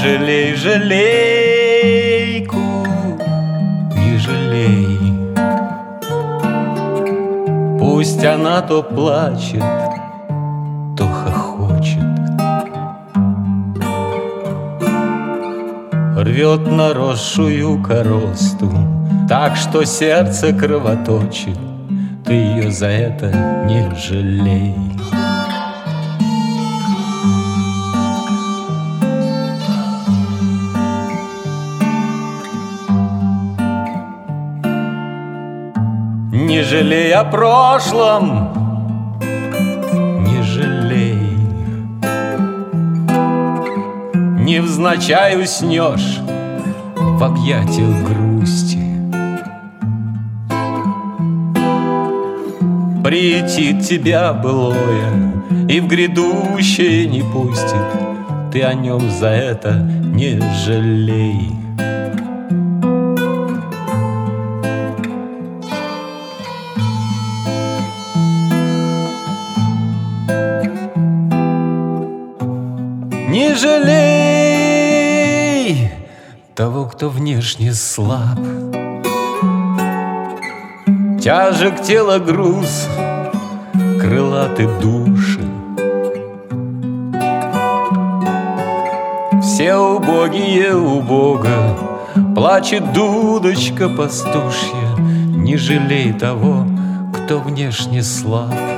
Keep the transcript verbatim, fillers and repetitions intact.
жалей жалейку, не жалей. Пусть она то плачет, то хохочет, рвет наросшую коросту, так что сердце кровоточит. Ты ее за это не жалей. Не жалей о прошлом, не жалей. Невзначай уснешь в объятиях грусти. Приютит тебя былое и в грядущее не пустит. Ты о нем за это не жалей. Не жалей того, кто внешне слаб, тяжек тело груз, крылаты души. Все убогие у Бога, плачет дудочка пастушья. Не жалей того, кто внешне слаб.